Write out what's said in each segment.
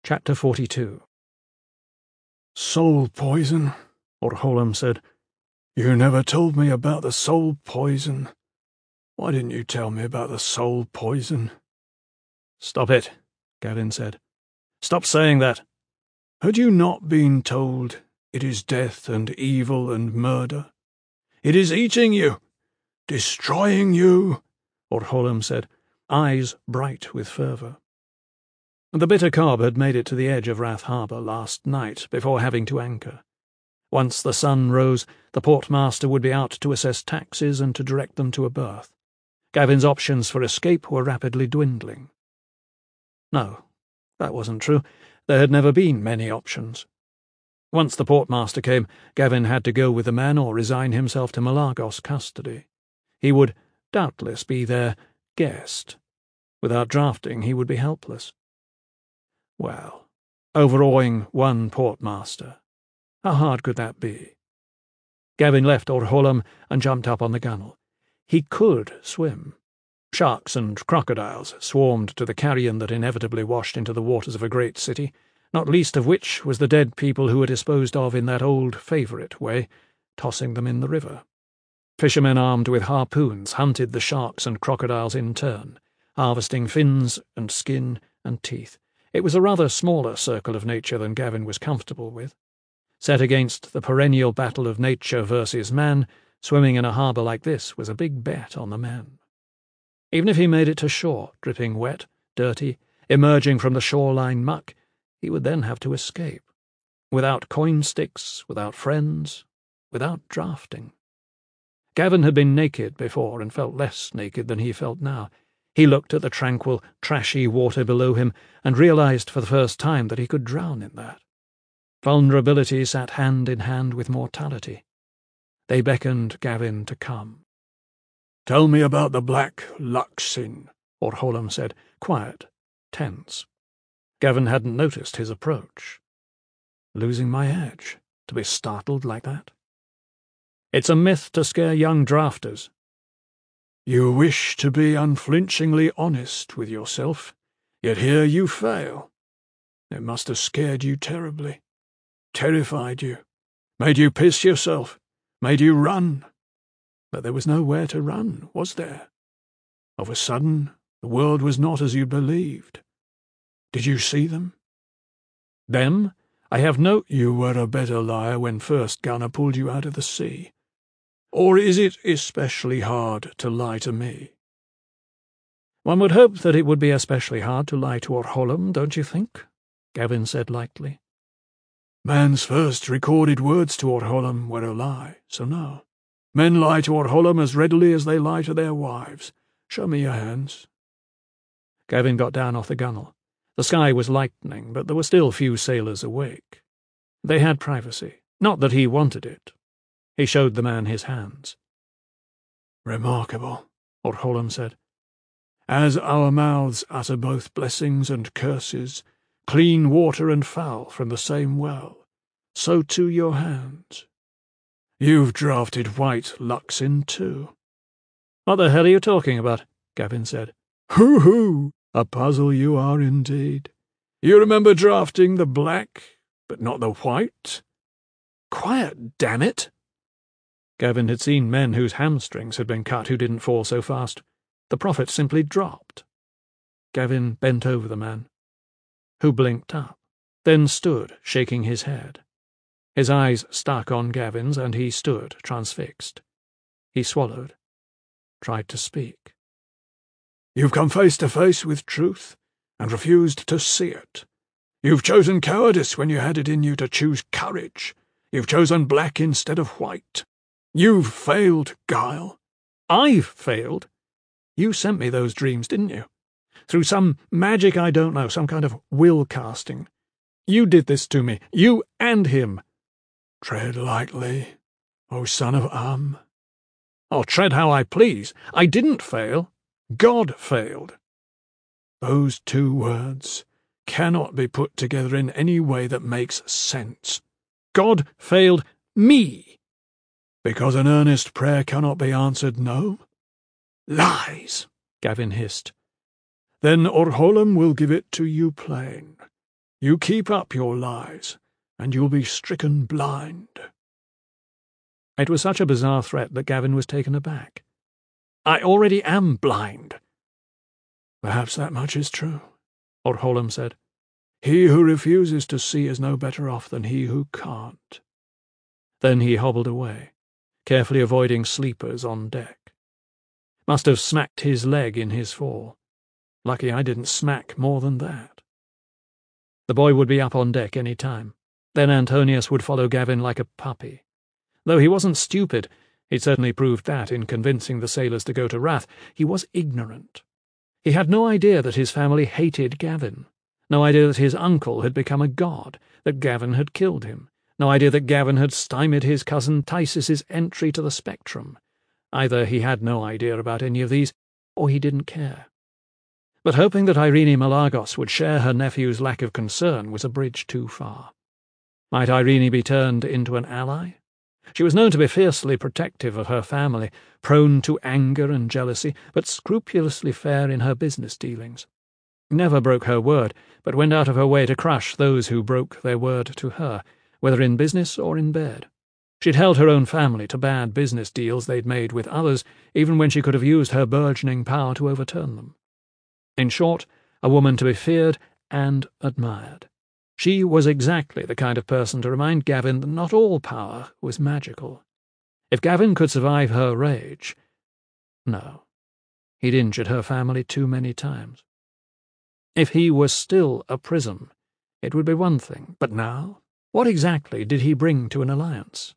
Chapter 42. "Soul poison," Orholam said. "You never told me about the soul poison. Why didn't you tell me about the soul poison?" "Stop it," Gavin said. "Stop saying that." "Had you not been told it is death and evil and murder? It is eating you, destroying you," Orholam said, eyes bright with fervour. The Bitter Cob had made it to the edge of Rath Harbour last night before having to anchor. Once the sun rose, the portmaster would be out to assess taxes and to direct them to a berth. Gavin's options for escape were rapidly dwindling. No, that wasn't true. There had never been many options. Once the portmaster came, Gavin had to go with the man or resign himself to Milagos custody. He would doubtless be their guest. Without drafting, he would be helpless. Well, overawing one portmaster. How hard could that be? Gavin left Orholam and jumped up on the gunwale. He could swim. Sharks and crocodiles swarmed to the carrion that inevitably washed into the waters of a great city, not least of which was the dead people who were disposed of in that old favourite way, tossing them in the river. Fishermen armed with harpoons hunted the sharks and crocodiles in turn, harvesting fins and skin and teeth. It was a rather smaller circle of nature than Gavin was comfortable with. Set against the perennial battle of nature versus man, swimming in a harbour like this was a big bet on the man. Even if he made it to shore, dripping wet, dirty, emerging from the shoreline muck, he would then have to escape. Without coin sticks, without friends, without drafting. Gavin had been naked before and felt less naked than he felt now. He looked at the tranquil, trashy water below him and realised for the first time that he could drown in that. Vulnerability sat hand in hand with mortality. They beckoned Gavin to come. "Tell me about the Black Luxin," Orholam said, quiet, tense. Gavin hadn't noticed his approach. Losing my edge, to be startled like that? "It's a myth to scare young drafters." "You wish to be unflinchingly honest with yourself, yet here you fail. It must have scared you terribly, terrified you, made you piss yourself, made you run. But there was nowhere to run, was there? Of a sudden, the world was not as you believed. Did you see them?" "Them? I have no—" "You were a better liar when first Gunnar pulled you out of the sea. Or is it especially hard to lie to me?" "One would hope that it would be especially hard to lie to Orholam, don't you think?" Gavin said lightly. "Man's first recorded words to Orholam were a lie, so no. Men lie to Orholam as readily as they lie to their wives. Show me your hands." Gavin got down off the gunwale. The sky was lightening, but there were still few sailors awake. They had privacy. Not that he wanted it. He showed the man his hands. "Remarkable," Orholam said. "As our mouths utter both blessings and curses, clean water and foul from the same well, so too your hands. You've drafted White Luxin too." "What the hell are you talking about?" Gavin said. "Hoo-hoo! A puzzle you are indeed. You remember drafting the black, but not the white?" "Quiet, damn it!" Gavin had seen men whose hamstrings had been cut who didn't fall so fast. The prophet simply dropped. Gavin bent over the man, who blinked up, then stood, shaking his head. His eyes stuck on Gavin's, and he stood, transfixed. He swallowed, tried to speak. "You've come face to face with truth, and refused to see it. You've chosen cowardice when you had it in you to choose courage. You've chosen black instead of white. You've failed, Guile." "I've failed? You sent me those dreams, didn't you? Through some magic I don't know, some kind of will casting. You did this to me, you and him." "Tread lightly, O son of Am." "Oh, tread how I please. I didn't fail. God failed." "Those two words cannot be put together in any way that makes sense." "God failed me." "Because an earnest prayer cannot be answered, no?" "Lies," Gavin hissed. "Then Orholam will give it to you plain. You keep up your lies, and you'll be stricken blind. It was such a bizarre threat that Gavin was taken aback. I already am blind. Perhaps that much is true, Orholam said. He who refuses to see is no better off than he who can't. Then he hobbled away, carefully avoiding sleepers on deck. Must have smacked his leg in his fall. Lucky I didn't smack more than that. The boy would be up on deck any time. Then Antonius would follow Gavin like a puppy. Though he wasn't stupid, he'd certainly proved that in convincing the sailors to go to Rath, he was ignorant. He had no idea that his family hated Gavin, no idea that his uncle had become a god, that Gavin had killed him, no idea that Gavin had stymied his cousin Tysis's entry to the Spectrum. Either he had no idea about any of these, or he didn't care. But hoping that Irene Malagos would share her nephew's lack of concern was a bridge too far. Might Irene be turned into an ally? She was known to be fiercely protective of her family, prone to anger and jealousy, but scrupulously fair in her business dealings. Never broke her word, but went out of her way to crush those who broke their word to her, whether in business or in bed. She'd held her own family to bad business deals they'd made with others, even when she could have used her burgeoning power to overturn them. In short, a woman to be feared and admired. She was exactly the kind of person to remind Gavin that not all power was magical. If Gavin could survive her rage— no, he'd injured her family too many times. If he was still a prism, it would be one thing, but now, what exactly did he bring to an alliance?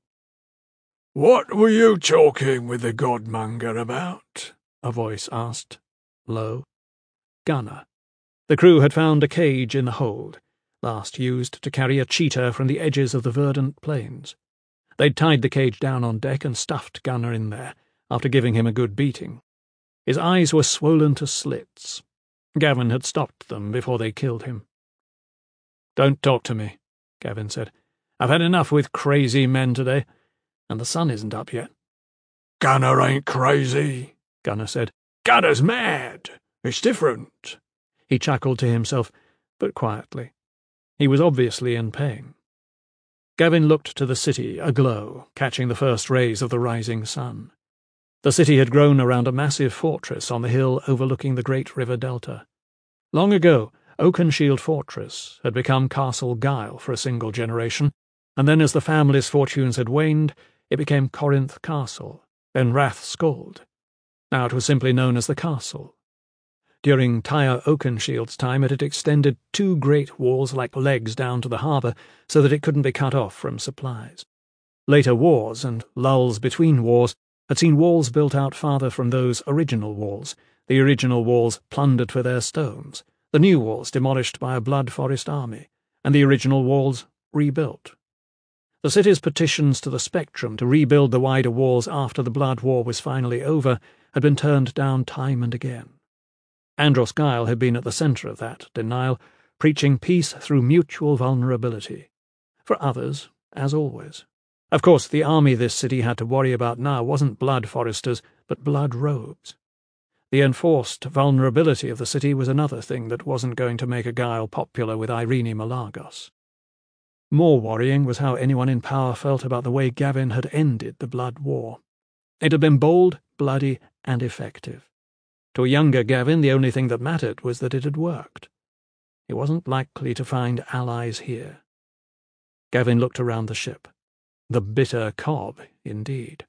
"What were you talking with the godmonger about?" a voice asked, low. Gunnar. The crew had found a cage in the hold, last used to carry a cheetah from the edges of the verdant plains. They'd tied the cage down on deck and stuffed Gunnar in there, after giving him a good beating. His eyes were swollen to slits. Gavin had stopped them before they killed him. "Don't talk to me," Gavin said. "I've had enough with crazy men today, and the sun isn't up yet." "Gunnar ain't crazy," Gunnar said. "Gunnar's mad. It's different." He chuckled to himself, but quietly. He was obviously in pain. Gavin looked to the city, aglow, catching the first rays of the rising sun. The city had grown around a massive fortress on the hill overlooking the great river delta. Long ago, Oakenshield Fortress had become Castle Guile for a single generation, and then as the family's fortunes had waned, it became Corinth Castle, then Rath Skald. Now it was simply known as the castle. During Tyre Oakenshield's time it had extended 2 great walls like legs down to the harbour so that it couldn't be cut off from supplies. Later wars and lulls between wars had seen walls built out farther from those original walls, the original walls plundered for their stones, the new walls demolished by a Blood Forest army, and the original walls rebuilt. The city's petitions to the Spectrum to rebuild the wider walls after the Blood War was finally over had been turned down time and again. Andros Guile had been at the centre of that denial, preaching peace through mutual vulnerability. For others, as always. Of course, the army this city had to worry about now wasn't Blood Foresters, but Blood Robes. The enforced vulnerability of the city was another thing that wasn't going to make a Guile popular with Irene Malagos. More worrying was how anyone in power felt about the way Gavin had ended the Blood War. It had been bold, bloody, and effective. To a younger Gavin, the only thing that mattered was that it had worked. He wasn't likely to find allies here. Gavin looked around the ship. The bitter cob, indeed.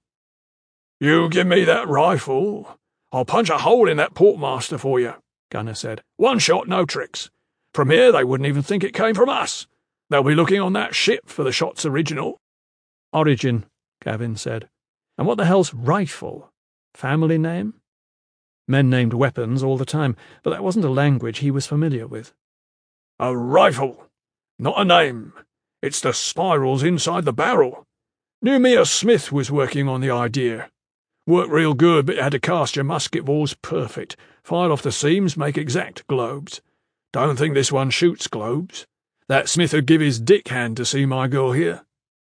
"You give me that rifle, I'll punch a hole in that portmaster for you," Gunnar said. "One shot, no tricks. From here they wouldn't even think it came from us. They'll be looking on that ship for the shot's original." "Origin," Gavin said. "And what the hell's rifle? Family name?" Men named weapons all the time, but that wasn't a language he was familiar with. "A rifle, not a name. It's the spirals inside the barrel. Knew me a Smith was working on the idea. Worked real good, but you had to cast your musket balls perfect, file off the seams, make exact globes. Don't think this one shoots globes. That Smith would give his dick hand to see my girl here."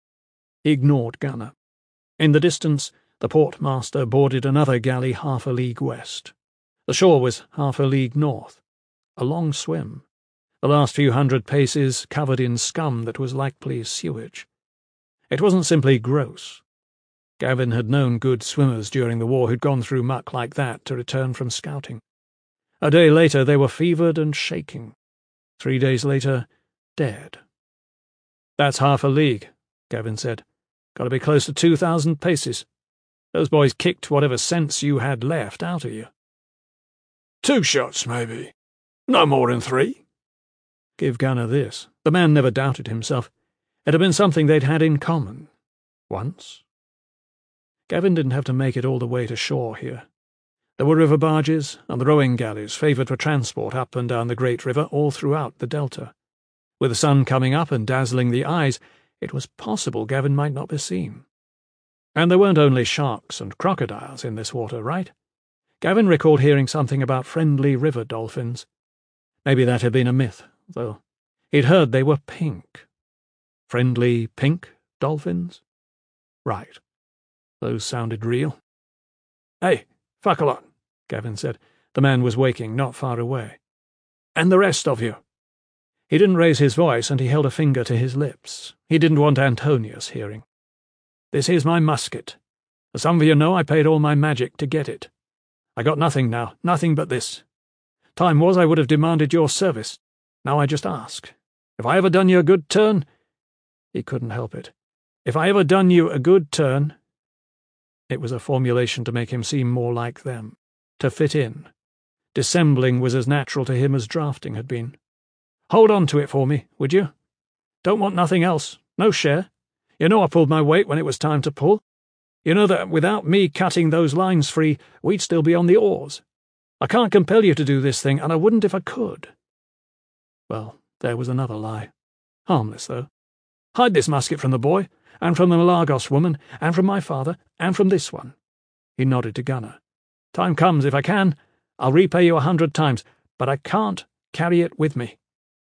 He ignored Gunnar. In the distance, the portmaster boarded another galley half a league west. The shore was half a league north. A long swim. the last few hundred paces covered in scum that was likely sewage. It wasn't simply gross. Gavin had known good swimmers during the war who'd gone through muck like that to return from scouting. A day later they were fevered and shaking. 3 days later, dead. "That's half a league," Gavin said. "Got to be close to 2,000 paces. Those boys kicked whatever sense you had left out of you." "2 shots, maybe. No more than 3. Give Gunnar this. The man never doubted himself. It had been something they'd had in common. Once. Gavin didn't have to make it all the way to shore here. There were river barges and the rowing galleys favoured for transport up and down the great river all throughout the delta. With the sun coming up and dazzling the eyes, it was possible Gavin might not be seen. And there weren't only sharks and crocodiles in this water, right? Gavin recalled hearing something about friendly river dolphins. Maybe that had been a myth, though. He'd heard they were pink. Friendly pink dolphins? Right. Those sounded real. "Hey, fuck a lot," Gavin said. The man was waking not far away. "And the rest of you." He didn't raise his voice, and he held a finger to his lips. He didn't want Antonius hearing. "This is my musket. As some of you know, I paid all my magic to get it. I got nothing now, nothing but this. Time was I would have demanded your service. Now I just ask. If I ever done you a good turn—" He couldn't help it. "If I ever done you a good turn—" It was a formulation to make him seem more like them, to fit in. Dissembling was as natural to him as drafting had been. "Hold on to it for me, would you? Don't want nothing else, no share. You know I pulled my weight when it was time to pull. You know that without me cutting those lines free, we'd still be on the oars. I can't compel you to do this thing, and I wouldn't if I could." Well, there was another lie. Harmless, though. "Hide this musket from the boy, and from the Malagos woman, and from my father, and from this one." He nodded to Gunnar. "Time comes, if I can, I'll repay you 100 times, but I can't carry it with me."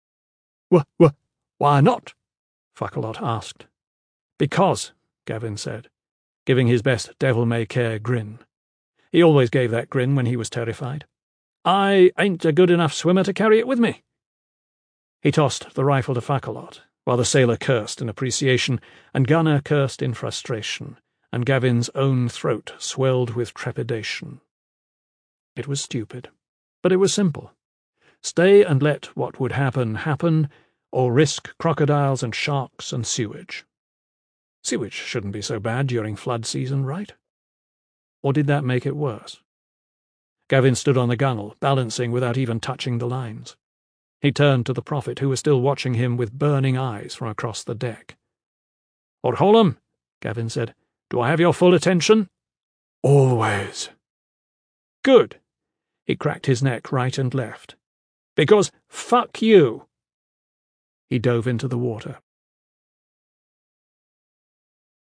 Why not?" Fuckalot asked. "Because," Gavin said, giving his best devil-may-care grin. He always gave that grin when he was terrified. "I ain't a good enough swimmer to carry it with me." He tossed the rifle to Fuckalot, while the sailor cursed in appreciation, and Gunnar cursed in frustration, and Gavin's own throat swelled with trepidation. It was stupid, but it was simple. Stay and let what would happen happen, or risk crocodiles and sharks and sewage. Sewage shouldn't be so bad during flood season, right? Or did that make it worse? Gavin stood on the gunwale, balancing without even touching the lines. He turned to the prophet, who was still watching him with burning eyes from across the deck. "Lord Hollam," Gavin said, "do I have your full attention?" "Always." "Good." He cracked his neck right and left. "Because fuck you." He dove into the water.